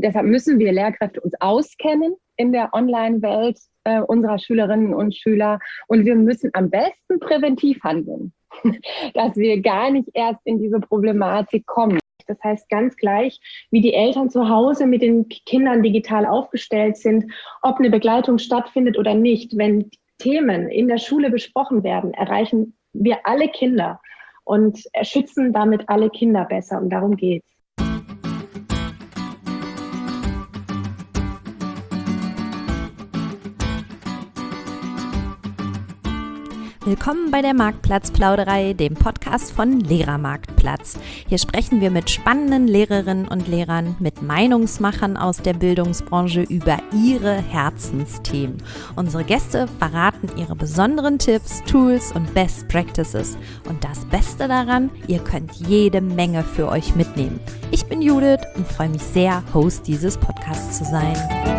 deshalb müssen wir Lehrkräfte uns auskennen in der Online-Welt unserer Schülerinnen und Schüler. Und wir müssen am besten präventiv handeln, dass wir gar nicht erst in diese Problematik kommen. Das heißt, ganz gleich, wie die Eltern zu Hause mit den Kindern digital aufgestellt sind, ob eine Begleitung stattfindet oder nicht, wenn Themen in der Schule besprochen werden, erreichen wir alle Kinder und schützen damit alle Kinder besser. Und darum geht's. Willkommen bei der Marktplatzplauderei, dem Podcast von Lehrermarktplatz. Hier sprechen wir mit spannenden Lehrerinnen und Lehrern, mit Meinungsmachern aus der Bildungsbranche über ihre Herzensthemen. Unsere Gäste verraten ihre besonderen Tipps, Tools und Best Practices. Und das Beste daran, ihr könnt jede Menge für euch mitnehmen. Ich bin Judith und freue mich sehr, Host dieses Podcasts zu sein.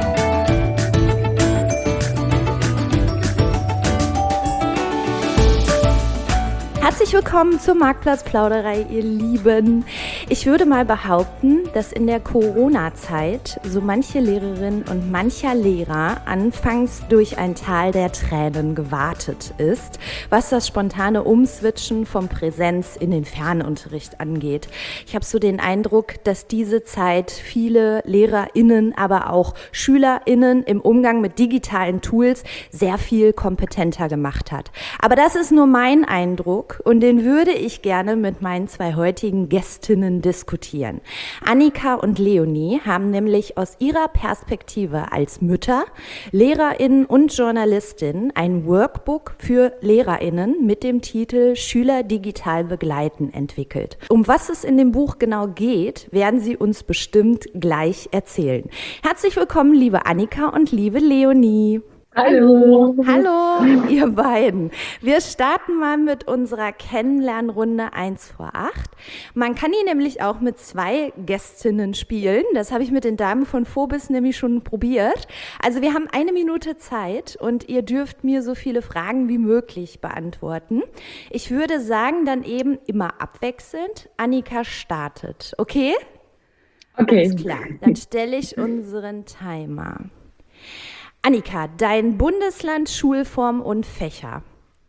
Herzlich willkommen zur Marktplatzplauderei, ihr Lieben. Ich würde mal behaupten, dass in der Corona-Zeit so manche Lehrerin und mancher Lehrer anfangs durch ein Tal der Tränen gewartet ist, was das spontane Umswitchen vom Präsenz in den Fernunterricht angeht. Ich habe so den Eindruck, dass diese Zeit viele LehrerInnen, aber auch SchülerInnen im Umgang mit digitalen Tools sehr viel kompetenter gemacht hat. Aber das ist nur mein Eindruck. Und den würde ich gerne mit meinen zwei heutigen Gästinnen diskutieren. Annika und Leonie haben nämlich aus ihrer Perspektive als Mütter, LehrerInnen und JournalistInnen ein Workbook für LehrerInnen mit dem Titel Schüler digital begleiten entwickelt. Um was es in dem Buch genau geht, werden sie uns bestimmt gleich erzählen. Herzlich willkommen, liebe Annika und liebe Leonie. Hallo. Hallo, ihr beiden. Wir starten mal mit unserer Kennenlernrunde 1 vor 8. Man kann die nämlich auch mit 2 Gästinnen spielen. Das habe ich mit den Damen von Phobis nämlich schon probiert. Also wir haben 1 Minute Zeit und ihr dürft mir so viele Fragen wie möglich beantworten. Ich würde sagen, dann eben immer abwechselnd. Annika startet, okay? Okay. Alles klar, dann stelle ich unseren Timer. Annika, dein Bundesland, Schulform und Fächer?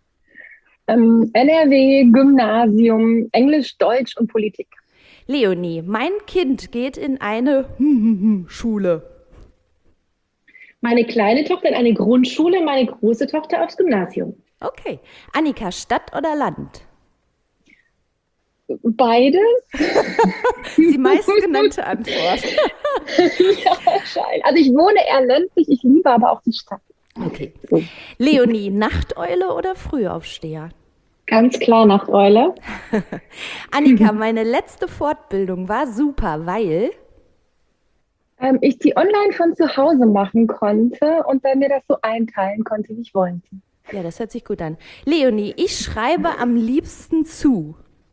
NRW, Gymnasium, Englisch, Deutsch und Politik. Leonie, mein Kind geht in eine Schule. Meine kleine Tochter in eine Grundschule, meine große Tochter aufs Gymnasium. Okay. Annika, Stadt oder Land? Beides. Die meistgenannte Antwort. Ja, wahrscheinlich. Also ich wohne eher ländlich, ich liebe aber auch die Stadt. Okay. Leonie, Nachteule oder Frühaufsteher? Ganz klar Nachteule. Annika, meine letzte Fortbildung war super, weil ich die online von zu Hause machen konnte und dann mir das so einteilen konnte, wie ich wollte. Ja, das hört sich gut an. Leonie, ich schreibe am liebsten zu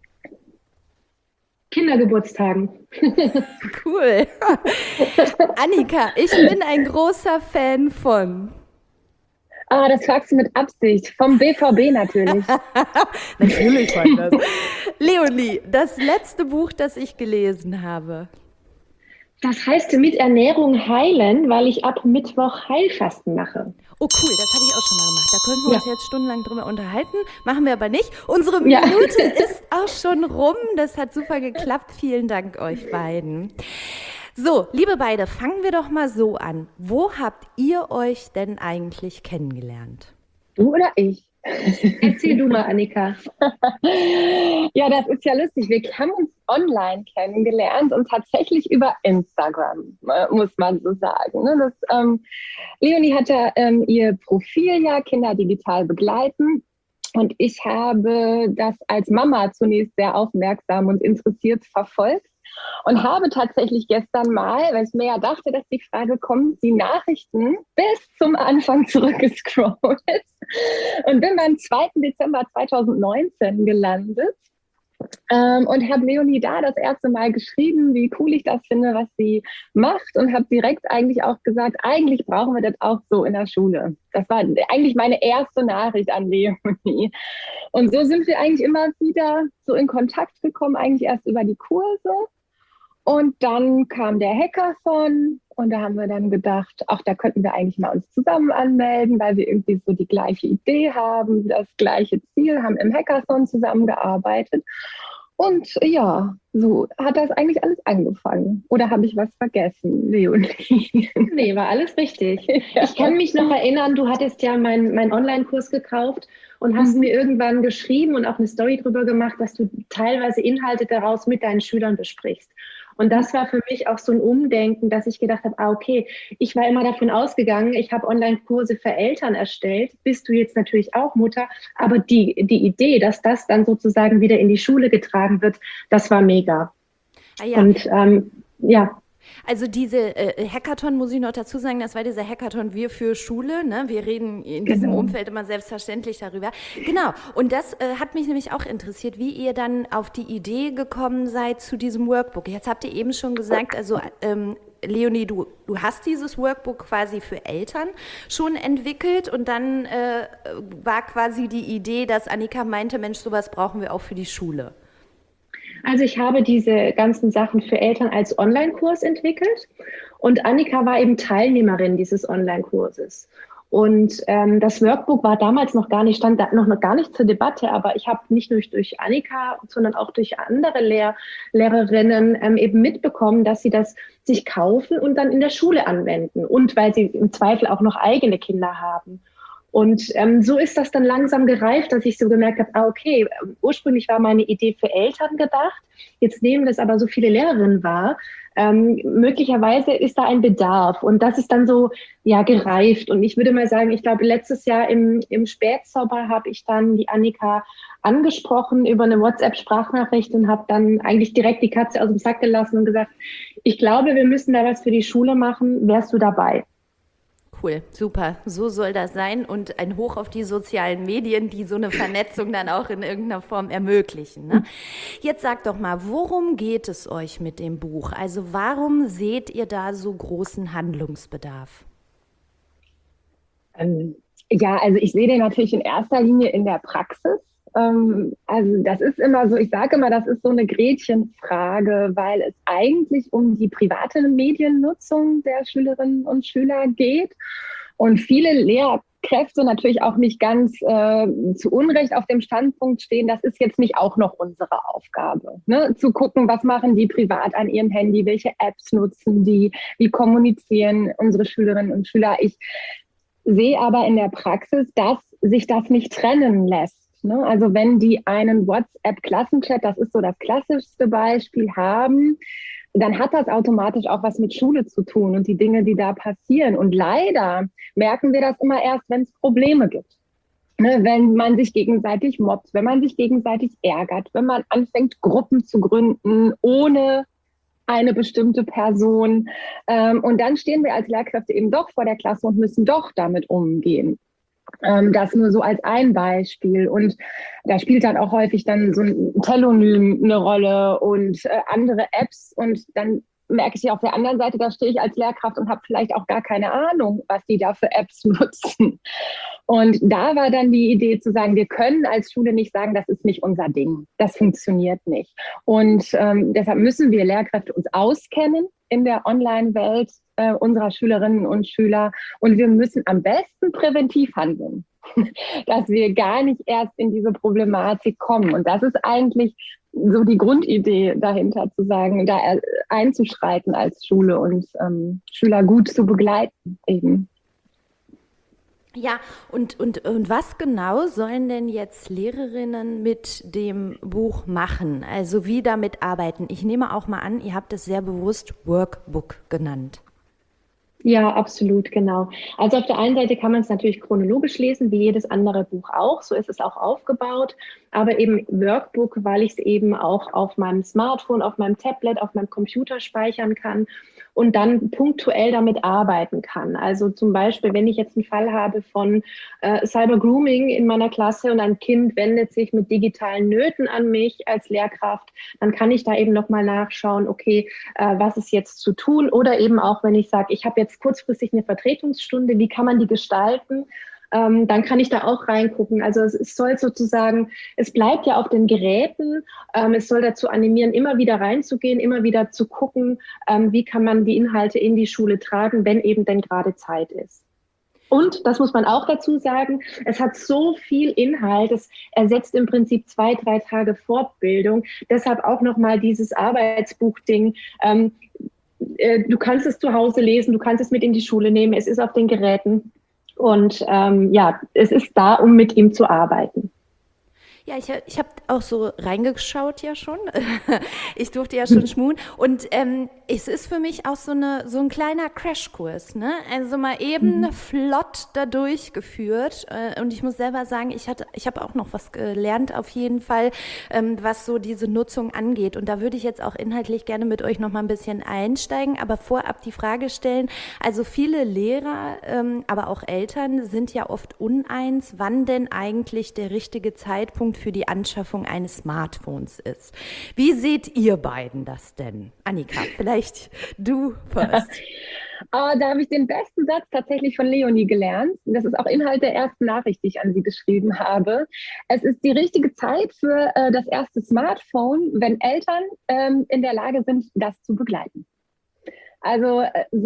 Kindergeburtstagen. Cool. Annika, ich bin ein großer Fan von. Das fragst du mit Absicht. Vom BVB natürlich. Natürlich war das. Leonie, das letzte Buch, das ich gelesen habe. Das heißt mit Ernährung heilen, weil ich ab Mittwoch Heilfasten mache. Oh cool, das habe ich auch schon mal gemacht. Da könnten wir uns jetzt stundenlang drüber unterhalten. Machen wir aber nicht. Unsere Minute ist auch schon rum. Das hat super geklappt. Vielen Dank euch beiden. So, liebe beide, fangen wir doch mal so an. Wo habt ihr euch denn eigentlich kennengelernt? Du oder ich? Erzähl du mal, Annika. Ja, das ist ja lustig. Wir haben uns online kennengelernt und tatsächlich über Instagram, muss man so sagen. Leonie hatte ihr Profil ja Kinder digital begleiten und ich habe das als Mama zunächst sehr aufmerksam und interessiert verfolgt. Und habe tatsächlich gestern mal, weil ich mir ja dachte, dass die Frage kommt, die Nachrichten bis zum Anfang zurückgescrollt und bin beim 2. Dezember 2019 gelandet und habe Leonie da das erste Mal geschrieben, wie cool ich das finde, was sie macht und habe direkt eigentlich auch gesagt, eigentlich brauchen wir das auch so in der Schule. Das war eigentlich meine erste Nachricht an Leonie. Und so sind wir eigentlich immer wieder so in Kontakt gekommen, eigentlich erst über die Kurse. Und dann kam der Hackathon und da haben wir dann gedacht, ach, da könnten wir eigentlich mal uns zusammen anmelden, weil wir irgendwie so die gleiche Idee haben, das gleiche Ziel, haben im Hackathon zusammengearbeitet. Und ja, so hat das eigentlich alles angefangen. Oder habe ich was vergessen, Leonie? Nee, war alles richtig. Ja. Ich kann mich noch erinnern, du hattest ja meinen Online-Kurs gekauft und hast mir irgendwann geschrieben und auch eine Story drüber gemacht, dass du teilweise Inhalte daraus mit deinen Schülern besprichst. Und das war für mich auch so ein Umdenken, dass ich gedacht habe, okay, ich war immer davon ausgegangen, ich habe Online-Kurse für Eltern erstellt, bist du jetzt natürlich auch Mutter, aber die Idee, dass das dann sozusagen wieder in die Schule getragen wird, das war mega. Ah ja. Und ja. Also diese Hackathon, muss ich noch dazu sagen, das war dieser Hackathon Wir für Schule. Ne? Wir reden in diesem Umfeld immer selbstverständlich darüber. Genau, und das hat mich nämlich auch interessiert, wie ihr dann auf die Idee gekommen seid zu diesem Workbook. Jetzt habt ihr eben schon gesagt, also Leonie, du hast dieses Workbook quasi für Eltern schon entwickelt und dann war quasi die Idee, dass Annika meinte, Mensch, sowas brauchen wir auch für die Schule. Also ich habe diese ganzen Sachen für Eltern als Online-Kurs entwickelt und Annika war eben Teilnehmerin dieses Online-Kurses. Und das Workbook war damals noch gar nicht, stand noch gar nicht zur Debatte, aber ich habe nicht nur durch Annika, sondern auch durch andere Lehrerinnen eben mitbekommen, dass sie das sich kaufen und dann in der Schule anwenden und weil sie im Zweifel auch noch eigene Kinder haben. Und so ist das dann langsam gereift, dass ich so gemerkt habe, okay, ursprünglich war meine Idee für Eltern gedacht, jetzt nehmen das aber so viele Lehrerinnen wahr. Möglicherweise ist da ein Bedarf und das ist dann so gereift. Und ich würde mal sagen, ich glaube, letztes Jahr im Spätsommer habe ich dann die Annika angesprochen über eine WhatsApp-Sprachnachricht und habe dann eigentlich direkt die Katze aus dem Sack gelassen und gesagt, ich glaube, wir müssen da was für die Schule machen. Wärst du dabei? Cool, super. So soll das sein und ein Hoch auf die sozialen Medien, die so eine Vernetzung dann auch in irgendeiner Form ermöglichen. Ne? Jetzt sagt doch mal, worum geht es euch mit dem Buch? Also warum seht ihr da so großen Handlungsbedarf? Ja, also ich sehe den natürlich in erster Linie in der Praxis. Also das ist immer so, ich sage immer, das ist so eine Gretchenfrage, weil es eigentlich um die private Mediennutzung der Schülerinnen und Schüler geht und viele Lehrkräfte natürlich auch nicht ganz zu Unrecht auf dem Standpunkt stehen, das ist jetzt nicht auch noch unsere Aufgabe, ne? Zu gucken, was machen die privat an ihrem Handy, welche Apps nutzen die, wie kommunizieren unsere Schülerinnen und Schüler. Ich sehe aber in der Praxis, dass sich das nicht trennen lässt. Also wenn die einen WhatsApp-Klassenchat, das ist so das klassischste Beispiel, haben, dann hat das automatisch auch was mit Schule zu tun und die Dinge, die da passieren. Und leider merken wir das immer erst, wenn es Probleme gibt. Wenn man sich gegenseitig mobbt, wenn man sich gegenseitig ärgert, wenn man anfängt, Gruppen zu gründen ohne eine bestimmte Person. Und dann stehen wir als Lehrkräfte eben doch vor der Klasse und müssen doch damit umgehen. Das nur so als ein Beispiel. Und da spielt dann auch häufig dann so ein Telonym eine Rolle und andere Apps. Und dann merke ich auf der anderen Seite, da stehe ich als Lehrkraft und habe vielleicht auch gar keine Ahnung, was die da für Apps nutzen. Und da war dann die Idee zu sagen, wir können als Schule nicht sagen, das ist nicht unser Ding. Das funktioniert nicht. Und deshalb müssen wir Lehrkräfte uns auskennen in der Online-Welt unserer Schülerinnen und Schüler. Und wir müssen am besten präventiv handeln, dass wir gar nicht erst in diese Problematik kommen. Und das ist eigentlich so die Grundidee dahinter, zu sagen, da einzuschreiten als Schule und Schüler gut zu begleiten eben. Ja, und was genau sollen denn jetzt Lehrerinnen mit dem Buch machen? Also wie damit arbeiten? Ich nehme auch mal an, ihr habt es sehr bewusst Workbook genannt. Ja, absolut, genau. Also auf der einen Seite kann man es natürlich chronologisch lesen, wie jedes andere Buch auch. So ist es auch aufgebaut. Aber eben Workbook, weil ich es eben auch auf meinem Smartphone, auf meinem Tablet, auf meinem Computer speichern kann und dann punktuell damit arbeiten kann. Also zum Beispiel, wenn ich jetzt einen Fall habe von Cybergrooming in meiner Klasse und ein Kind wendet sich mit digitalen Nöten an mich als Lehrkraft, dann kann ich da eben nochmal nachschauen, okay, was ist jetzt zu tun? Oder eben auch, wenn ich sage, ich habe jetzt kurzfristig eine Vertretungsstunde, wie kann man die gestalten? dann kann ich da auch reingucken. Also es soll sozusagen, es bleibt ja auf den Geräten, es soll dazu animieren, immer wieder reinzugehen, immer wieder zu gucken, wie kann man die Inhalte in die Schule tragen, wenn eben denn gerade Zeit ist. Und, das muss man auch dazu sagen, es hat so viel Inhalt, es ersetzt im Prinzip 2-3 Tage Fortbildung. Deshalb auch nochmal dieses Arbeitsbuchding. Du kannst es zu Hause lesen, du kannst es mit in die Schule nehmen, es ist auf den Geräten. Und es ist da, um mit ihm zu arbeiten. Ja, ich hab auch so reingeschaut ja schon. Ich durfte ja schon schmuhen. Und es ist für mich auch so ein kleiner Crashkurs, ne? Also mal eben flott da durchgeführt. Und ich muss selber sagen, ich habe auch noch was gelernt auf jeden Fall, was so diese Nutzung angeht. Und da würde ich jetzt auch inhaltlich gerne mit euch noch mal ein bisschen einsteigen, aber vorab die Frage stellen. Also viele Lehrer, aber auch Eltern sind ja oft uneins, wann denn eigentlich der richtige Zeitpunkt für die Anschaffung eines Smartphones ist. Wie seht ihr beiden das denn? Annika, vielleicht du first. Da habe ich den besten Satz tatsächlich von Leonie gelernt. Das ist auch Inhalt der ersten Nachricht, die ich an sie geschrieben habe. Es ist die richtige Zeit für das erste Smartphone, wenn Eltern in der Lage sind, das zu begleiten. Also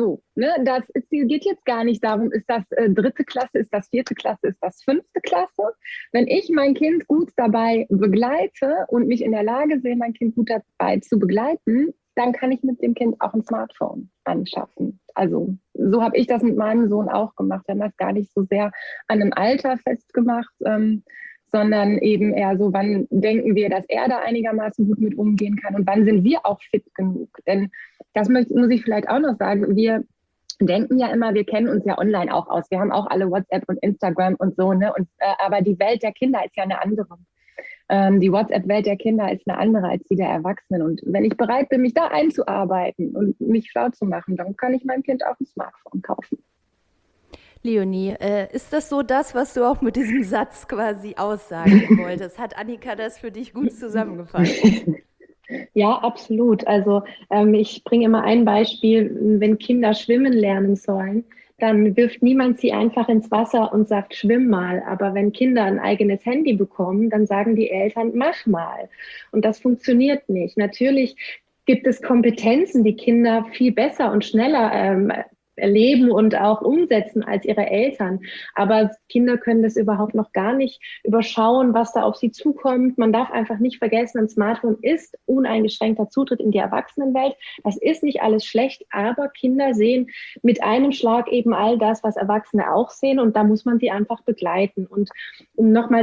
geht jetzt gar nicht darum, ist das 3. Klasse, ist das 4. Klasse, ist das 5. Klasse. Wenn ich mein Kind gut dabei begleite und mich in der Lage sehe, mein Kind gut dabei zu begleiten, dann kann ich mit dem Kind auch ein Smartphone anschaffen. Also so habe ich das mit meinem Sohn auch gemacht. Wir haben das gar nicht so sehr an einem Alter festgemacht, sondern eben eher so, wann denken wir, dass er da einigermaßen gut mit umgehen kann und wann sind wir auch fit genug. Denn das muss ich vielleicht auch noch sagen, wir denken ja immer, wir kennen uns ja online auch aus. Wir haben auch alle WhatsApp und Instagram und so, ne? Aber die Welt der Kinder ist ja eine andere. Die WhatsApp-Welt der Kinder ist eine andere als die der Erwachsenen. Und wenn ich bereit bin, mich da einzuarbeiten und mich schlau zu machen, dann kann ich meinem Kind auch ein Smartphone kaufen. Leonie, ist das so das, was du auch mit diesem Satz quasi aussagen wolltest? Hat Annika das für dich gut zusammengefasst? Ja, absolut. Also ich bringe immer ein Beispiel, wenn Kinder schwimmen lernen sollen, dann wirft niemand sie einfach ins Wasser und sagt, schwimm mal. Aber wenn Kinder ein eigenes Handy bekommen, dann sagen die Eltern, mach mal. Und das funktioniert nicht. Natürlich gibt es Kompetenzen, die Kinder viel besser und schneller erleben und auch umsetzen als ihre Eltern. Aber Kinder können das überhaupt noch gar nicht überschauen, was da auf sie zukommt. Man darf einfach nicht vergessen, ein Smartphone ist uneingeschränkter Zutritt in die Erwachsenenwelt. Das ist nicht alles schlecht, aber Kinder sehen mit einem Schlag eben all das, was Erwachsene auch sehen, und da muss man sie einfach begleiten. Und um nochmal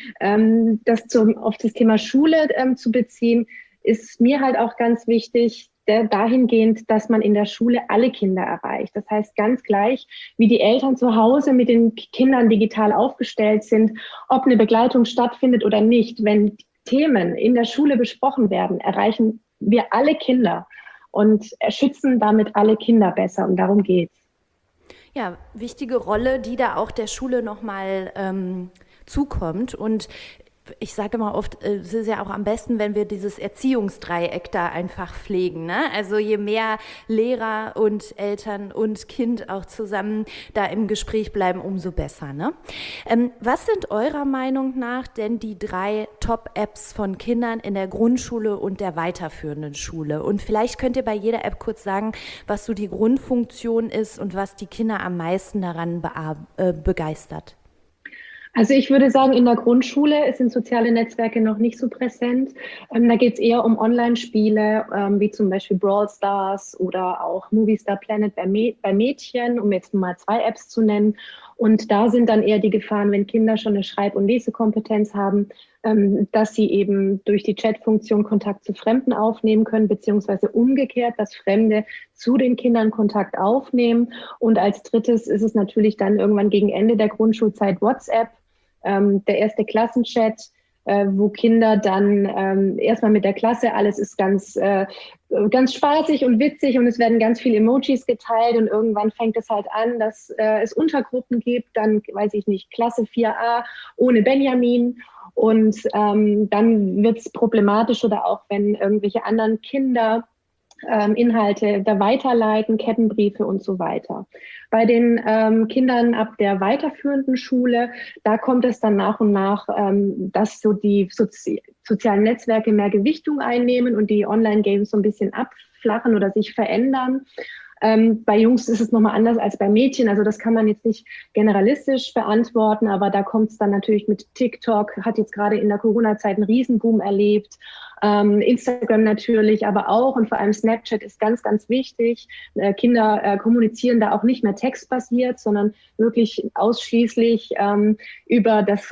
auf das Thema Schule zu beziehen, ist mir halt auch ganz wichtig, dahingehend, dass man in der Schule alle Kinder erreicht. Das heißt, ganz gleich, wie die Eltern zu Hause mit den Kindern digital aufgestellt sind, ob eine Begleitung stattfindet oder nicht, wenn Themen in der Schule besprochen werden, erreichen wir alle Kinder und schützen damit alle Kinder besser. Und darum geht's. Ja, wichtige Rolle, die da auch der Schule nochmal zukommt. Und ich sage immer oft, es ist ja auch am besten, wenn wir dieses Erziehungsdreieck da einfach pflegen, ne? Also je mehr Lehrer und Eltern und Kind auch zusammen da im Gespräch bleiben, umso besser, ne? Was sind eurer Meinung nach denn die 3 Top-Apps von Kindern in der Grundschule und der weiterführenden Schule? Und vielleicht könnt ihr bei jeder App kurz sagen, was so die Grundfunktion ist und was die Kinder am meisten daran begeistert. Also ich würde sagen, in der Grundschule sind soziale Netzwerke noch nicht so präsent. Da geht es eher um Online-Spiele, wie zum Beispiel Brawl Stars oder auch Movie Star Planet bei Mädchen, um jetzt mal 2 Apps zu nennen. Und da sind dann eher die Gefahren, wenn Kinder schon eine Schreib- und Lesekompetenz haben, dass sie eben durch die Chatfunktion Kontakt zu Fremden aufnehmen können, beziehungsweise umgekehrt, dass Fremde zu den Kindern Kontakt aufnehmen. Und als drittes ist es natürlich dann irgendwann gegen Ende der Grundschulzeit WhatsApp, der erste Klassenchat, wo Kinder dann erstmal mit der Klasse, alles ist ganz spaßig und witzig und es werden ganz viele Emojis geteilt und irgendwann fängt es halt an, dass es Untergruppen gibt, dann weiß ich nicht, Klasse 4a ohne Benjamin, und dann wird es problematisch, oder auch wenn irgendwelche anderen Kinder Inhalte da weiterleiten, Kettenbriefe und so weiter. Bei den Kindern ab der weiterführenden Schule, da kommt es dann nach und nach, dass so die sozialen Netzwerke mehr Gewichtung einnehmen und die Online-Games so ein bisschen abflachen oder sich verändern. Bei Jungs ist es nochmal anders als bei Mädchen. Also das kann man jetzt nicht generalistisch beantworten, aber da kommt es dann natürlich mit TikTok, hat jetzt gerade in der Corona-Zeit einen Riesenboom erlebt. Instagram natürlich, aber auch und vor allem Snapchat ist ganz, ganz wichtig. Kinder kommunizieren da auch nicht mehr textbasiert, sondern wirklich ausschließlich über das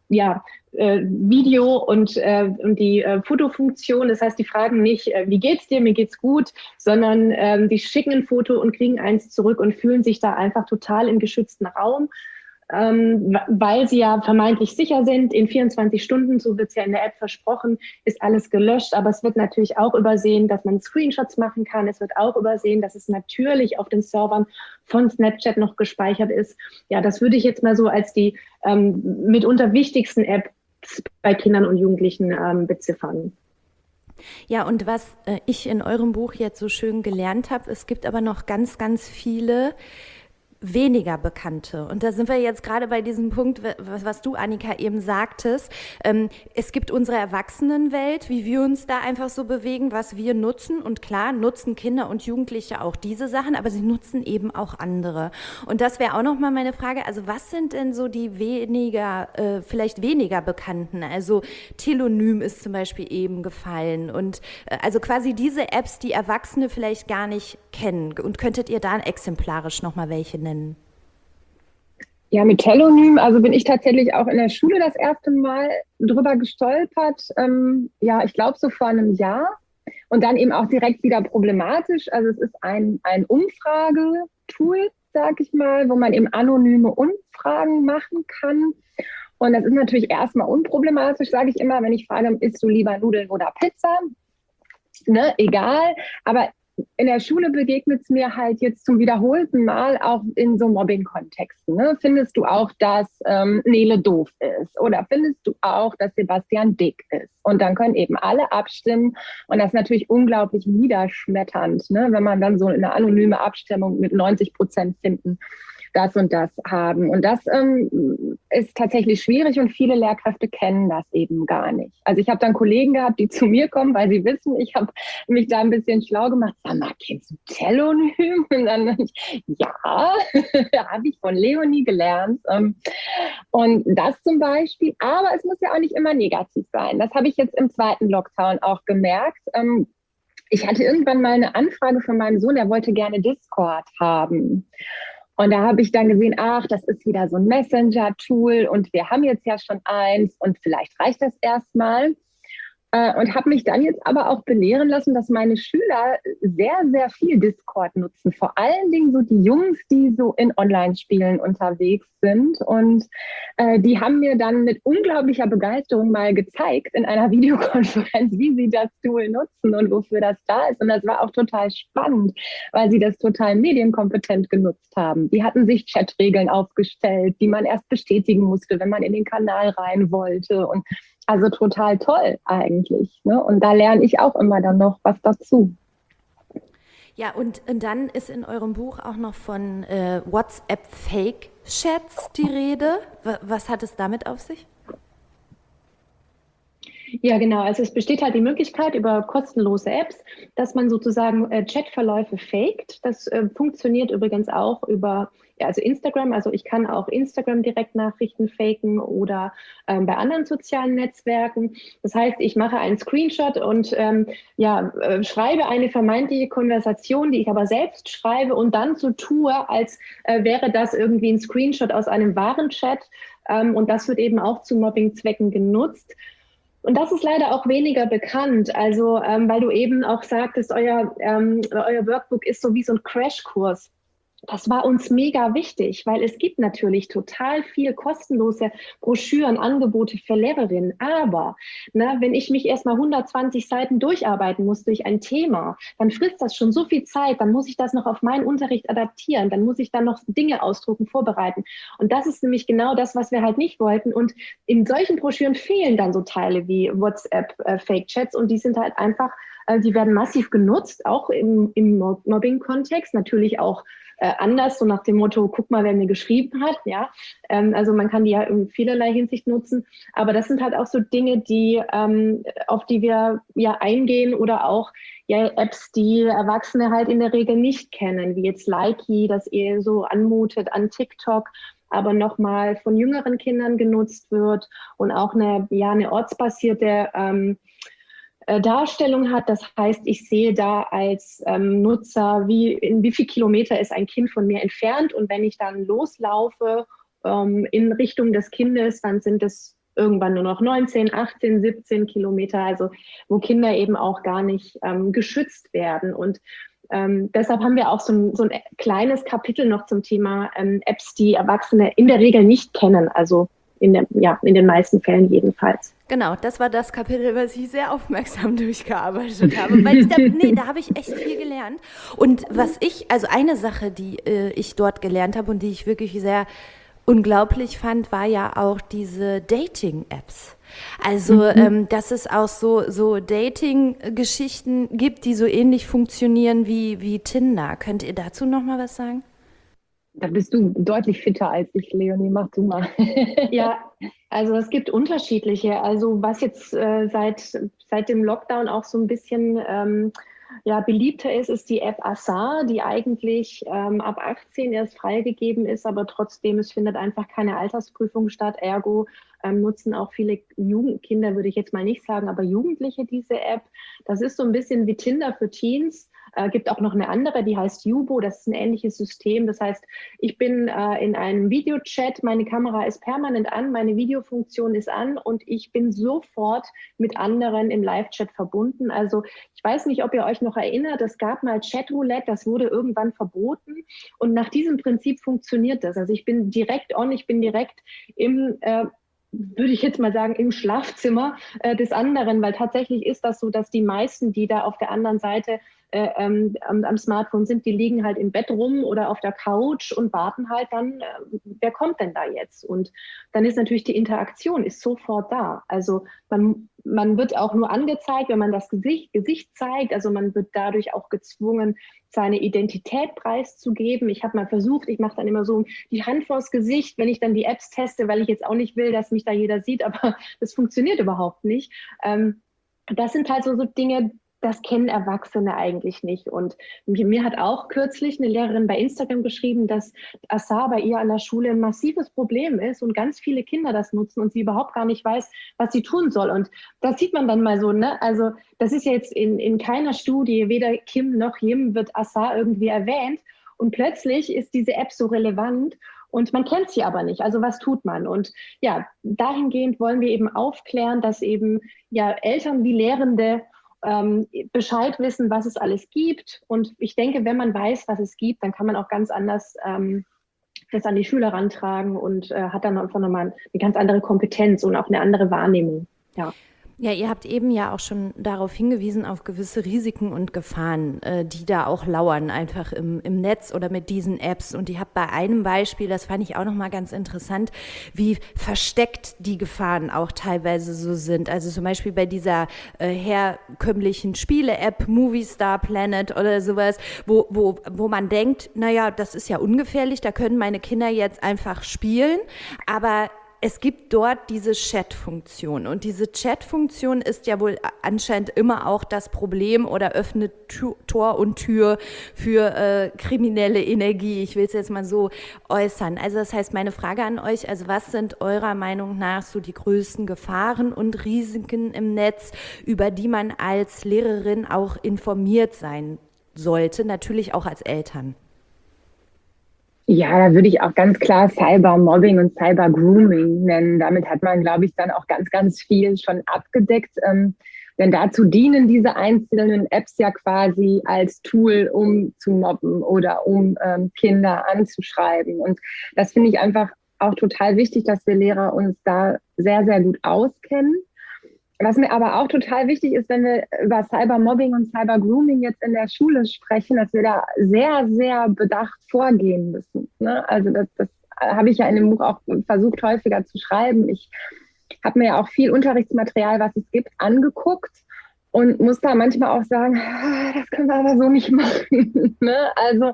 Video und die Fotofunktion. Das heißt, die fragen nicht, wie geht's dir, mir geht's gut, sondern die schicken ein Foto und kriegen eins zurück und fühlen sich da einfach total im geschützten Raum, weil sie ja vermeintlich sicher sind. In 24 Stunden, so wird es ja in der App versprochen, ist alles gelöscht. Aber es wird natürlich auch übersehen, dass man Screenshots machen kann. Es wird auch übersehen, dass es natürlich auf den Servern von Snapchat noch gespeichert ist. Ja, das würde ich jetzt mal so als die mitunter wichtigsten Apps bei Kindern und Jugendlichen beziffern. Ja, und was ich in eurem Buch jetzt so schön gelernt habe, es gibt aber noch ganz, ganz viele weniger Bekannte. Und da sind wir jetzt gerade bei diesem Punkt, was du, Annika, eben sagtest. Es gibt unsere Erwachsenenwelt, wie wir uns da einfach so bewegen, was wir nutzen. Und klar, nutzen Kinder und Jugendliche auch diese Sachen, aber sie nutzen eben auch andere. Und das wäre auch nochmal meine Frage. Also was sind denn so die vielleicht weniger Bekannten? Also Telonym ist zum Beispiel eben gefallen. Und also quasi diese Apps, die Erwachsene vielleicht gar nicht kennen. Und könntet ihr da exemplarisch nochmal welche nennen? Ja, mit Telonym, also bin ich tatsächlich auch in der Schule das erste Mal drüber gestolpert. Ich glaube so vor einem Jahr und dann eben auch direkt wieder problematisch. Also es ist ein Umfragetool, sag ich mal, wo man eben anonyme Umfragen machen kann. Und das ist natürlich erstmal unproblematisch, sage ich immer, wenn ich frage, isst du lieber Nudeln oder Pizza? Ne, egal, aber in der Schule begegnet es mir halt jetzt zum wiederholten Mal auch in so Mobbing-Kontexten. Ne? Findest du auch, dass Nele doof ist? Oder findest du auch, dass Sebastian dick ist? Und dann können eben alle abstimmen. Und das ist natürlich unglaublich niederschmetternd, ne? Wenn man dann so eine anonyme Abstimmung mit 90% finden, das und das haben. Und das ist tatsächlich schwierig und viele Lehrkräfte kennen das eben gar nicht. Also ich habe dann Kollegen gehabt, die zu mir kommen, weil sie wissen, ich habe mich da ein bisschen schlau gemacht. Sag mal, kennst du Telonym? Und dann ja, habe ich von Leonie gelernt. Und das zum Beispiel. Aber es muss ja auch nicht immer negativ sein. Das habe ich jetzt im zweiten Lockdown auch gemerkt. Ich hatte irgendwann mal eine Anfrage von meinem Sohn, der wollte gerne Discord haben. Und da habe ich dann gesehen, ach, das ist wieder so ein Messenger-Tool und wir haben jetzt ja schon eins und vielleicht reicht das erstmal. Und habe mich dann jetzt aber auch belehren lassen, dass meine Schüler sehr, sehr viel Discord nutzen. Vor allen Dingen so die Jungs, die so in Online-Spielen unterwegs sind. Und die haben mir dann mit unglaublicher Begeisterung mal gezeigt in einer Videokonferenz, wie sie das Tool nutzen und wofür das da ist. Und das war auch total spannend, weil sie das total medienkompetent genutzt haben. Die hatten sich Chatregeln aufgestellt, die man erst bestätigen musste, wenn man in den Kanal rein wollte. Und also total toll eigentlich. Ne? Und da lerne ich auch immer dann noch was dazu. Ja, und dann ist in eurem Buch auch noch von WhatsApp-Fake-Chats die Rede. Was hat es damit auf sich? Ja, genau. Also es besteht halt die Möglichkeit über kostenlose Apps, dass man sozusagen Chatverläufe faked. Das funktioniert übrigens auch über also Instagram. Also ich kann auch Instagram Direktnachrichten faken oder bei anderen sozialen Netzwerken. Das heißt, ich mache einen Screenshot und schreibe eine vermeintliche Konversation, die ich aber selbst schreibe und dann so tue, als wäre das irgendwie ein Screenshot aus einem wahren Chat. Und das wird eben auch zu Mobbing-Zwecken genutzt. Und das ist leider auch weniger bekannt, also weil du eben auch sagtest, euer Workbook ist so wie so ein Crashkurs. Das war uns mega wichtig, weil es gibt natürlich total viel kostenlose Broschüren, Angebote für Lehrerinnen. Aber wenn ich mich erstmal 120 Seiten durcharbeiten muss durch ein Thema, dann frisst das schon so viel Zeit. Dann muss ich das noch auf meinen Unterricht adaptieren. Dann muss ich dann noch Dinge ausdrucken, vorbereiten. Und das ist nämlich genau das, was wir halt nicht wollten. Und in solchen Broschüren fehlen dann so Teile wie WhatsApp, Fake-Chats. Und die sind halt einfach Die werden massiv genutzt, auch im Mobbing-Kontext, natürlich auch anders, so nach dem Motto, guck mal, wer mir geschrieben hat, ja. Also man kann die ja in vielerlei Hinsicht nutzen, aber das sind halt auch so Dinge, auf die wir ja eingehen oder auch ja, Apps, die Erwachsene halt in der Regel nicht kennen, wie jetzt Likee, das eher so anmutet an TikTok, aber nochmal von jüngeren Kindern genutzt wird und auch eine ortsbasierte Darstellung hat. Das heißt, ich sehe da als Nutzer, in wie viel Kilometer ist ein Kind von mir entfernt, und wenn ich dann loslaufe in Richtung des Kindes, dann sind es irgendwann nur noch 19, 18, 17 Kilometer, also wo Kinder eben auch gar nicht geschützt werden. Und deshalb haben wir auch so ein kleines Kapitel noch zum Thema Apps, die Erwachsene in der Regel nicht kennen, also in den meisten Fällen jedenfalls. Genau, das war das Kapitel, was ich sehr aufmerksam durchgearbeitet habe, weil da habe ich echt viel gelernt. Und also eine Sache, die ich dort gelernt habe und die ich wirklich sehr unglaublich fand, war ja auch diese Dating-Apps. Also, dass es auch so Dating-Geschichten gibt, die so ähnlich funktionieren wie Tinder. Könnt ihr dazu noch mal was sagen? Da bist du deutlich fitter als ich, Leonie. Mach du mal. Ja, also es gibt unterschiedliche. Also was jetzt seit dem Lockdown auch so ein bisschen beliebter ist die App Asar, die eigentlich ab 18 erst freigegeben ist, aber trotzdem, es findet einfach keine Altersprüfung statt. Ergo nutzen auch viele Kinder, würde ich jetzt mal nicht sagen, aber Jugendliche diese App. Das ist so ein bisschen wie Tinder für Teens. Gibt auch noch eine andere, die heißt Yubo. Das ist ein ähnliches System. Das heißt, ich bin in einem Videochat, meine Kamera ist permanent an, meine Videofunktion ist an und ich bin sofort mit anderen im Live-Chat verbunden. Also ich weiß nicht, ob ihr euch noch erinnert, es gab mal Chatroulette, das wurde irgendwann verboten und nach diesem Prinzip funktioniert das. Also ich bin direkt on, ich bin direkt würde ich jetzt mal sagen, im Schlafzimmer des anderen, weil tatsächlich ist das so, dass die meisten, die da auf der anderen Seite am Smartphone sind, die liegen halt im Bett rum oder auf der Couch und warten halt dann, wer kommt denn da jetzt? Und dann ist natürlich die Interaktion ist sofort da. Also man wird auch nur angezeigt, wenn man das Gesicht zeigt. Also man wird dadurch auch gezwungen, seine Identität preiszugeben. Ich habe mal versucht, ich mache dann immer so die Hand vors Gesicht, wenn ich dann die Apps teste, weil ich jetzt auch nicht will, dass mich da jeder sieht, aber das funktioniert überhaupt nicht. Das sind halt so Dinge, das kennen Erwachsene eigentlich nicht. Und mir hat auch kürzlich eine Lehrerin bei Instagram geschrieben, dass Asar bei ihr an der Schule ein massives Problem ist und ganz viele Kinder das nutzen und sie überhaupt gar nicht weiß, was sie tun soll. Und das sieht man dann mal so, ne? Also das ist jetzt in keiner Studie, weder Kim noch Jim wird Asar irgendwie erwähnt. Und plötzlich ist diese App so relevant und man kennt sie aber nicht. Also was tut man? Und ja, dahingehend wollen wir eben aufklären, dass eben ja Eltern wie Lehrende Bescheid wissen, was es alles gibt. Und ich denke, wenn man weiß, was es gibt, dann kann man auch ganz anders das an die Schüler rantragen und hat dann einfach nochmal eine ganz andere Kompetenz und auch eine andere Wahrnehmung. Ja. Ja, ihr habt eben ja auch schon darauf hingewiesen, auf gewisse Risiken und Gefahren, die da auch lauern, einfach im Netz oder mit diesen Apps. Und ihr habt bei einem Beispiel, das fand ich auch nochmal ganz interessant, wie versteckt die Gefahren auch teilweise so sind. Also zum Beispiel bei dieser herkömmlichen Spiele-App Movie Star Planet oder sowas, wo man denkt, naja, das ist ja ungefährlich, da können meine Kinder jetzt einfach spielen, aber es gibt dort diese Chat-Funktion und diese Chat-Funktion ist ja wohl anscheinend immer auch das Problem oder öffnet Tor und Tür für kriminelle Energie. Ich will es jetzt mal so äußern. Also das heißt, meine Frage an euch, also was sind eurer Meinung nach so die größten Gefahren und Risiken im Netz, über die man als Lehrerin auch informiert sein sollte, natürlich auch als Eltern? Ja, da würde ich auch ganz klar Cybermobbing und Cybergrooming nennen. Damit hat man, glaube ich, dann auch ganz, ganz viel schon abgedeckt. Denn dazu dienen diese einzelnen Apps ja quasi als Tool, um zu mobben oder um Kinder anzuschreiben. Und das finde ich einfach auch total wichtig, dass wir Lehrer uns da sehr, sehr gut auskennen. Was mir aber auch total wichtig ist, wenn wir über Cybermobbing und Cybergrooming jetzt in der Schule sprechen, dass wir da sehr, sehr bedacht vorgehen müssen. Ne? Also das habe ich ja in dem Buch auch versucht, häufiger zu schreiben. Ich habe mir ja auch viel Unterrichtsmaterial, was es gibt, angeguckt. und muss da manchmal auch sagen, das können wir aber so nicht machen. Ne? Also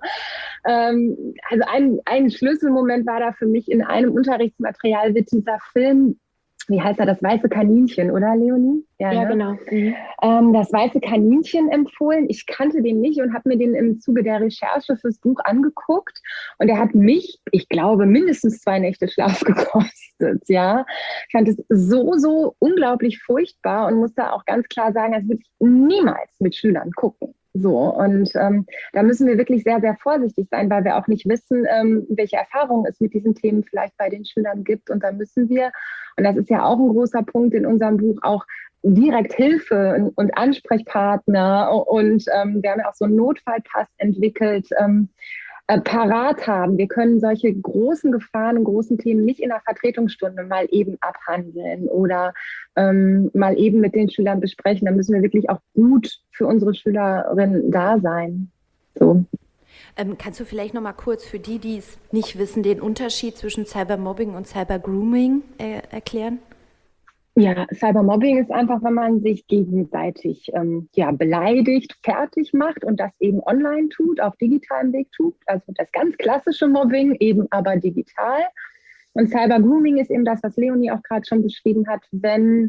ein Schlüsselmoment war da für mich in einem Unterrichtsmaterial wird dieser Film, wie heißt er, das weiße Kaninchen, oder Leonie? Ja, ne? genau. Das weiße Kaninchen empfohlen. Ich kannte den nicht und habe mir den im Zuge der Recherche fürs Buch angeguckt. Und er hat mich, ich glaube, mindestens 2 Nächte Schlaf gekostet. Ja, ich fand es so unglaublich furchtbar und muss da auch ganz klar sagen, das würde ich niemals mit Schülern gucken. So, und da müssen wir wirklich sehr, sehr vorsichtig sein, weil wir auch nicht wissen, welche Erfahrungen es mit diesen Themen vielleicht bei den Schülern gibt. Und da müssen wir, und das ist ja auch ein großer Punkt in unserem Buch, auch direkt Hilfe und Ansprechpartner. Und wir haben ja auch so einen Notfallpass entwickelt, parat haben. Wir können solche großen Gefahren und großen Themen nicht in der Vertretungsstunde mal eben abhandeln oder mal eben mit den Schülern besprechen. Da müssen wir wirklich auch gut für unsere Schülerinnen da sein. So. Kannst du vielleicht noch mal kurz für die es nicht wissen, den Unterschied zwischen Cybermobbing und Cybergrooming erklären? Ja, Cybermobbing ist einfach, wenn man sich gegenseitig beleidigt, fertig macht und das eben online tut, auf digitalem Weg tut. Also das ganz klassische Mobbing, eben aber digital. Und Cybergrooming ist eben das, was Leonie auch gerade schon beschrieben hat, wenn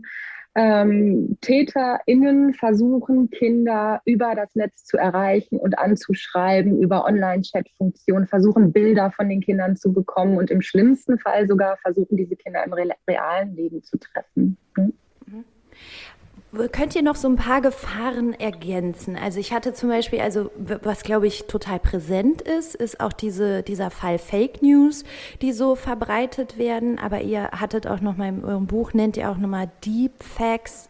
TäterInnen versuchen, Kinder über das Netz zu erreichen und anzuschreiben, über Online-Chat-Funktionen, versuchen Bilder von den Kindern zu bekommen und im schlimmsten Fall sogar versuchen, diese Kinder im realen Leben zu treffen. Könnt ihr noch so ein paar Gefahren ergänzen? Also ich hatte zum Beispiel, was glaube ich total präsent ist auch dieser Fall Fake News, die so verbreitet werden. Aber ihr hattet auch noch mal in eurem Buch, nennt ihr auch noch mal Deepfakes,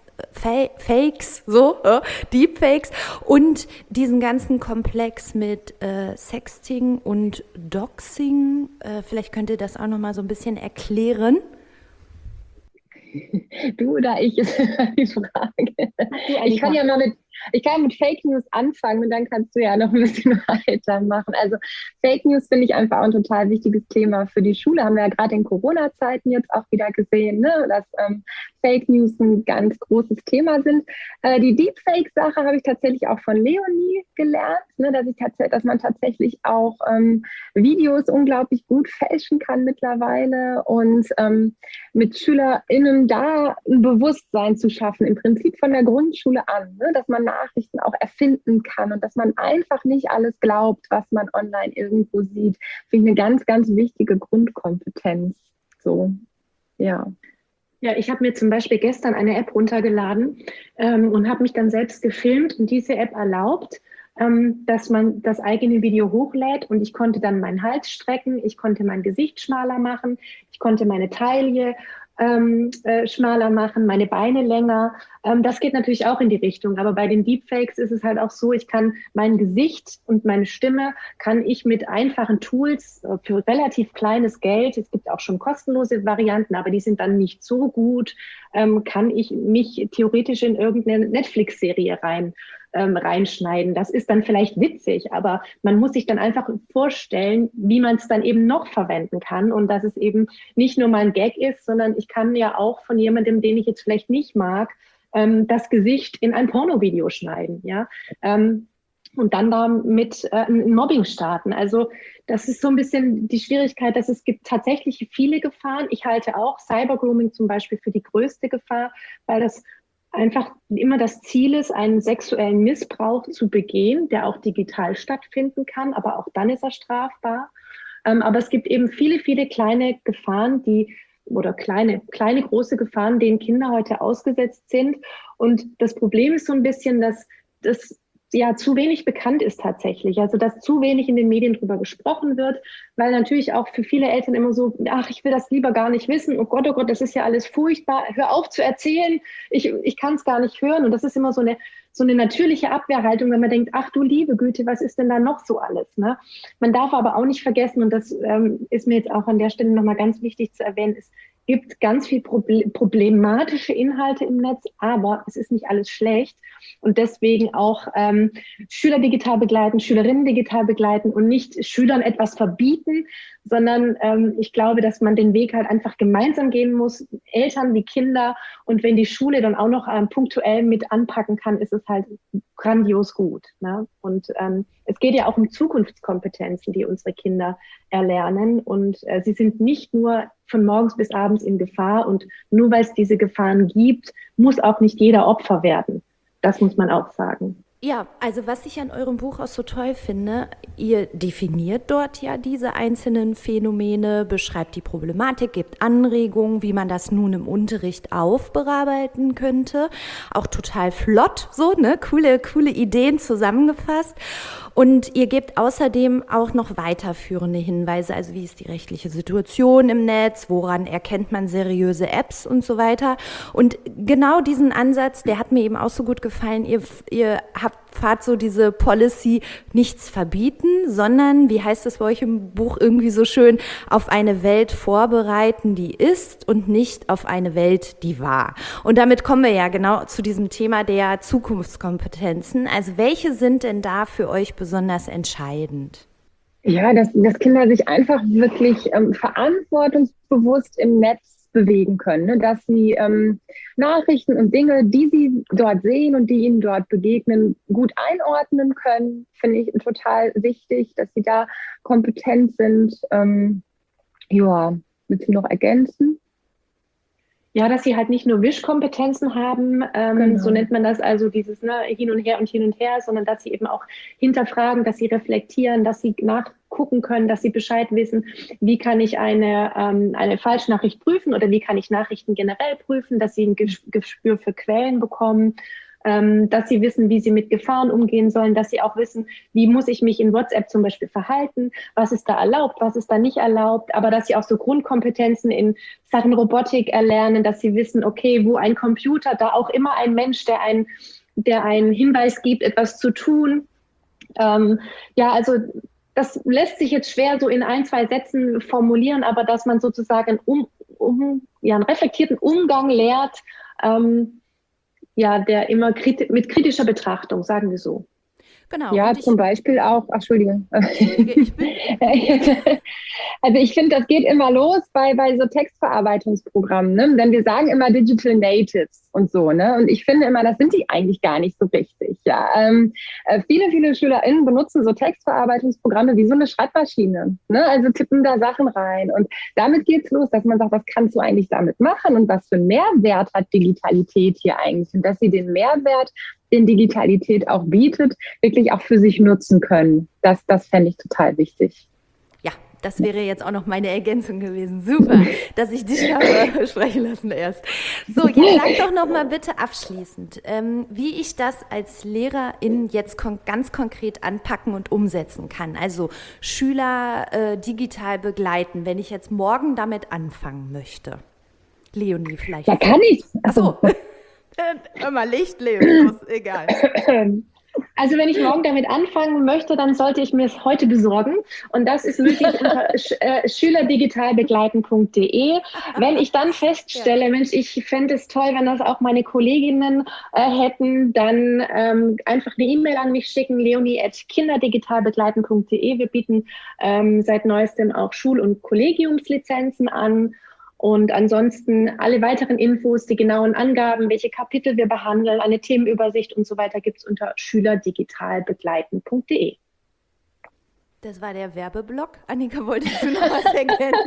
Deepfakes und diesen ganzen Komplex mit Sexting und Doxing. Vielleicht könnt ihr das auch noch mal so ein bisschen erklären. Du oder ich, ist die Frage. Ich kann mit Fake News anfangen und dann kannst du ja noch ein bisschen weitermachen. Also Fake News finde ich einfach ein total wichtiges Thema für die Schule. Haben wir ja gerade in Corona-Zeiten jetzt auch wieder gesehen, ne? Dass Fake News ein ganz großes Thema sind. Die Deepfake-Sache habe ich tatsächlich auch von Leonie gelernt, ne? Dass man tatsächlich auch Videos unglaublich gut fälschen kann mittlerweile und mit SchülerInnen da ein Bewusstsein zu schaffen, im Prinzip von der Grundschule an, ne? Dass man Nachrichten auch erfinden kann und dass man einfach nicht alles glaubt, was man online irgendwo sieht. Finde ich eine ganz, ganz wichtige Grundkompetenz. So, ja. Ja, ich habe mir zum Beispiel gestern eine App runtergeladen und habe mich dann selbst gefilmt und diese App erlaubt, dass man das eigene Video hochlädt und ich konnte dann meinen Hals strecken, ich konnte mein Gesicht schmaler machen, ich konnte meine Taille schmaler machen, meine Beine länger. Das geht natürlich auch in die Richtung, aber bei den Deepfakes ist es halt auch so, ich kann mein Gesicht und meine Stimme kann ich mit einfachen Tools für relativ kleines Geld, es gibt auch schon kostenlose Varianten, aber die sind dann nicht so gut, kann ich mich theoretisch in irgendeine Netflix-Serie reinschneiden. Das ist dann vielleicht witzig, aber man muss sich dann einfach vorstellen, wie man es dann eben noch verwenden kann und dass es eben nicht nur mal ein Gag ist, sondern ich kann ja auch von jemandem, den ich jetzt vielleicht nicht mag, das Gesicht in ein Pornovideo schneiden, ja, und dann damit ein Mobbing starten. Also das ist so ein bisschen die Schwierigkeit, dass es gibt tatsächlich viele Gefahren. Ich halte auch Cybergrooming zum Beispiel für die größte Gefahr, weil das einfach immer das Ziel ist, einen sexuellen Missbrauch zu begehen, der auch digital stattfinden kann, aber auch dann ist er strafbar. Aber es gibt eben viele, viele kleine Gefahren, große Gefahren, denen Kinder heute ausgesetzt sind. Und das Problem ist so ein bisschen, dass das ja zu wenig bekannt ist tatsächlich. Also dass zu wenig in den Medien drüber gesprochen wird, weil natürlich auch für viele Eltern immer so, ach, ich will das lieber gar nicht wissen. Oh Gott, das ist ja alles furchtbar. Hör auf zu erzählen. Ich kann es gar nicht hören. Und das ist immer so eine natürliche Abwehrhaltung, wenn man denkt, ach du liebe Güte, was ist denn da noch so alles? Ne? Man darf aber auch nicht vergessen, und das ist mir jetzt auch an der Stelle nochmal ganz wichtig zu erwähnen, ist, gibt ganz viel problematische Inhalte im Netz, aber es ist nicht alles schlecht. Und deswegen auch Schüler digital begleiten, Schülerinnen digital begleiten und nicht Schülern etwas verbieten, sondern ich glaube, dass man den Weg halt einfach gemeinsam gehen muss, Eltern wie Kinder. Und wenn die Schule dann auch noch punktuell mit anpacken kann, ist es halt grandios gut. Ne? Und es geht ja auch um Zukunftskompetenzen, die unsere Kinder erlernen. Und sie sind nicht nur von morgens bis abends in Gefahr. Und nur weil es diese Gefahren gibt, muss auch nicht jeder Opfer werden. Das muss man auch sagen. Ja, also was ich an eurem Buch auch so toll finde, ihr definiert dort ja diese einzelnen Phänomene, beschreibt die Problematik, gibt Anregungen, wie man das nun im Unterricht aufbearbeiten könnte. Auch total flott, so, ne? Coole Ideen zusammengefasst. Und ihr gebt außerdem auch noch weiterführende Hinweise, also wie ist die rechtliche Situation im Netz, woran erkennt man seriöse Apps und so weiter. Und genau diesen Ansatz, der hat mir eben auch so gut gefallen. Ihr fahrt so diese Policy, nichts verbieten, sondern, wie heißt es bei euch im Buch irgendwie so schön, auf eine Welt vorbereiten, die ist und nicht auf eine Welt, die war. Und damit kommen wir ja genau zu diesem Thema der Zukunftskompetenzen. Also welche sind denn da für euch besonders entscheidend? Ja, dass Kinder sich einfach wirklich verantwortungsbewusst im Netz bewegen können, ne? Dass sie Nachrichten und Dinge, die sie dort sehen und die ihnen dort begegnen, gut einordnen können, finde ich total wichtig, dass sie da kompetent sind. Willst du noch ergänzen? Ja, dass sie halt nicht nur Wischkompetenzen haben, Genau. So nennt man das, also dieses hin und her, sondern dass sie eben auch hinterfragen, dass sie reflektieren, dass sie nachgucken können, dass sie Bescheid wissen, wie kann ich eine Falschnachricht prüfen oder wie kann ich Nachrichten generell prüfen, dass sie ein Gespür für Quellen bekommen, dass sie wissen, wie sie mit Gefahren umgehen sollen, dass sie auch wissen, wie muss ich mich in WhatsApp zum Beispiel verhalten, was ist da erlaubt, was ist da nicht erlaubt, aber dass sie auch so Grundkompetenzen in Sachen Robotik erlernen, dass sie wissen, okay, wo ein Computer, da auch immer ein Mensch, der einen Hinweis gibt, etwas zu tun. Also das lässt sich jetzt schwer so in 1, 2 Sätzen formulieren, aber dass man sozusagen einen reflektierten Umgang lehrt, der immer mit kritischer Betrachtung, sagen wir so. Genau. Ja, zum Beispiel auch, Entschuldige, ich bin. Also ich finde, das geht immer los bei so Textverarbeitungsprogrammen, ne? Denn wir sagen immer Digital Natives und so, ne? Und ich finde immer, das sind die eigentlich gar nicht so richtig. Ja, viele SchülerInnen benutzen so Textverarbeitungsprogramme wie so eine Schreibmaschine, ne? Also tippen da Sachen rein und damit geht's los, dass man sagt, was kannst du eigentlich damit machen und was für einen Mehrwert hat Digitalität hier eigentlich und dass sie den Mehrwert, den Digitalität auch bietet, wirklich auch für sich nutzen können. Das fände ich total wichtig. Ja, das wäre jetzt auch noch meine Ergänzung gewesen. Super, dass ich dich habe sprechen lassen erst. So, jetzt sag doch noch mal bitte abschließend, wie ich das als Lehrerin jetzt ganz konkret anpacken und umsetzen kann. Also Schüler digital begleiten, wenn ich jetzt morgen damit anfangen möchte. Leonie vielleicht. Ja, kann ich. Ach so. Hör mal, Licht, Leonie, egal. Also wenn ich morgen damit anfangen möchte, dann sollte ich mir es heute besorgen. Und das ist möglich unter schülerdigitalbegleiten.de. Wenn ich dann feststelle, Mensch, ich fände es toll, wenn das auch meine Kolleginnen hätten, dann einfach eine E-Mail an mich schicken, leonie@kinderdigitalbegleiten.de. Wir bieten seit neuestem auch Schul- und Kollegiumslizenzen an. Und ansonsten alle weiteren Infos, die genauen Angaben, welche Kapitel wir behandeln, eine Themenübersicht und so weiter gibt es unter schülerdigitalbegleiten.de. Das war der Werbeblock. Annika, wolltest du noch was ergänzen?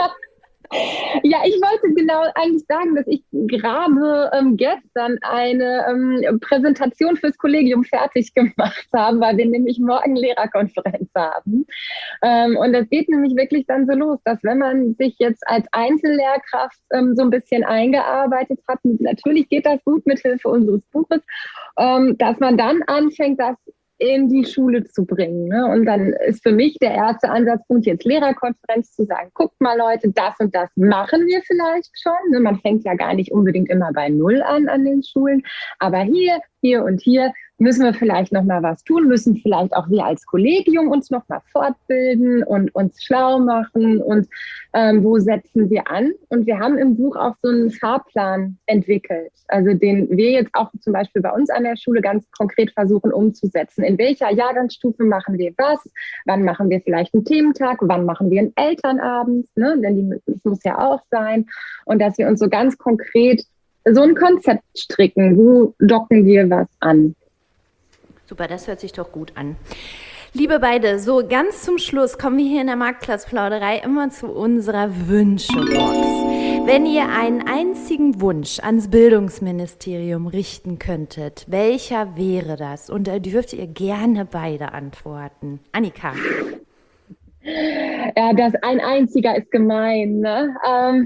Ja, ich wollte genau eigentlich sagen, dass ich gerade gestern eine Präsentation fürs Kollegium fertig gemacht habe, weil wir nämlich morgen Lehrerkonferenz haben. Und das geht nämlich wirklich dann so los, dass wenn man sich jetzt als Einzellehrkraft so ein bisschen eingearbeitet hat, natürlich geht das gut mit Hilfe unseres Buches, dass man dann anfängt, das in die Schule zu bringen. Ne? Und dann ist für mich der erste Ansatzpunkt jetzt Lehrerkonferenz zu sagen, guckt mal Leute, das und das machen wir vielleicht schon. Ne? Man fängt ja gar nicht unbedingt immer bei Null an den Schulen. Aber hier und hier müssen wir vielleicht noch mal was tun, müssen vielleicht auch wir als Kollegium uns noch mal fortbilden und uns schlau machen und wo setzen wir an? Und wir haben im Buch auch so einen Fahrplan entwickelt, also den wir jetzt auch zum Beispiel bei uns an der Schule ganz konkret versuchen umzusetzen. In welcher Jahrgangsstufe machen wir was? Wann machen wir vielleicht einen Thementag? Wann machen wir einen Elternabend? Ne? Denn das muss ja auch sein. Und dass wir uns so ganz konkret so ein Konzept stricken. Wo docken wir was an? Super, das hört sich doch gut an. Liebe beide, so ganz zum Schluss kommen wir hier in der Marktplatzplauderei immer zu unserer Wünschebox. Wenn ihr einen einzigen Wunsch ans Bildungsministerium richten könntet, welcher wäre das? Und da dürft ihr gerne beide antworten. Annika. Ja, das ein einziger ist gemein, ne?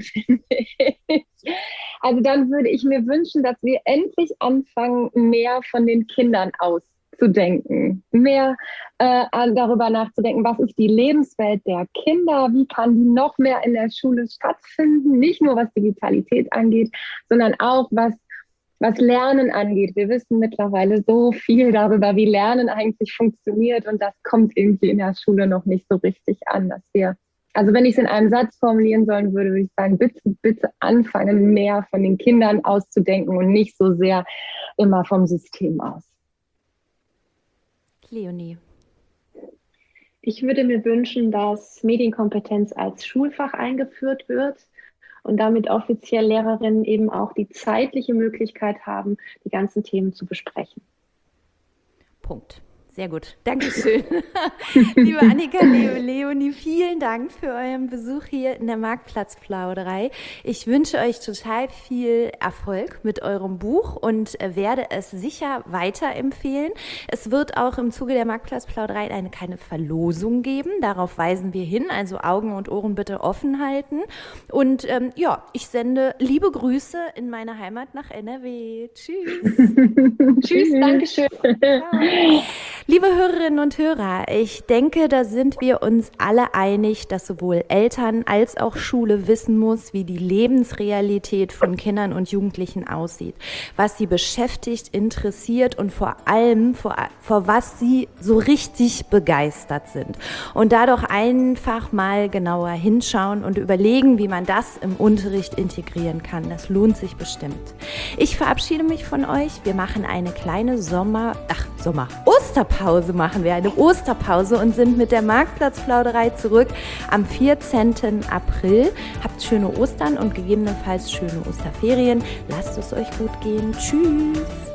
Also dann würde ich mir wünschen, dass wir endlich anfangen, mehr von den Kindern auszudenken, mehr darüber nachzudenken, was ist die Lebenswelt der Kinder, wie kann die noch mehr in der Schule stattfinden, nicht nur was Digitalität angeht, sondern auch was Lernen angeht. Wir wissen mittlerweile so viel darüber, wie Lernen eigentlich funktioniert und das kommt irgendwie in der Schule noch nicht so richtig an, dass wir, also wenn ich es in einem Satz formulieren sollen würde, würde ich sagen, bitte anfangen, mehr von den Kindern auszudenken und nicht so sehr immer vom System aus. Leonie. Ich würde mir wünschen, dass Medienkompetenz als Schulfach eingeführt wird und damit offiziell Lehrerinnen eben auch die zeitliche Möglichkeit haben, die ganzen Themen zu besprechen. Punkt. Sehr gut. Dankeschön. Liebe Annika, liebe Leonie, vielen Dank für euren Besuch hier in der Marktplatzplauderei. Ich wünsche euch total viel Erfolg mit eurem Buch und werde es sicher weiterempfehlen. Es wird auch im Zuge der Marktplatzplauderei eine kleine Verlosung geben. Darauf weisen wir hin. Also Augen und Ohren bitte offen halten. Und ich sende liebe Grüße in meine Heimat nach NRW. Tschüss. Tschüss, Dankeschön. Ciao. Liebe Hörerinnen und Hörer, ich denke, da sind wir uns alle einig, dass sowohl Eltern als auch Schule wissen muss, wie die Lebensrealität von Kindern und Jugendlichen aussieht, was sie beschäftigt, interessiert und vor allem, vor was sie so richtig begeistert sind. Und da doch einfach mal genauer hinschauen und überlegen, wie man das im Unterricht integrieren kann. Das lohnt sich bestimmt. Ich verabschiede mich von euch. Wir machen eine kleine Osterpause machen wir, eine Osterpause und sind mit der Marktplatzplauderei zurück am 14. April. Habt schöne Ostern und gegebenenfalls schöne Osterferien. Lasst es euch gut gehen. Tschüss.